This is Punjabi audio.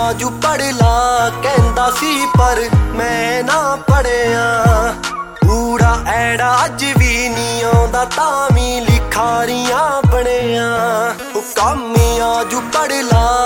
ਜੂ ਪੜ ਲਾ ਕਹਿੰਦਾ ਸੀ ਪਰ ਮੈਂ ਨਾ ਪੜਿਆ। ਊੜਾ ਐੜਾ ਅੱਜ ਵੀ ਨੀ ਆਉਂਦਾ ਤਾਂ ਵੀ ਲਿਖਾਰੀਆਂ ਬਣਿਆ। ਕਾਮੀਆਂ ਜੂ ਪੜ ਲਾ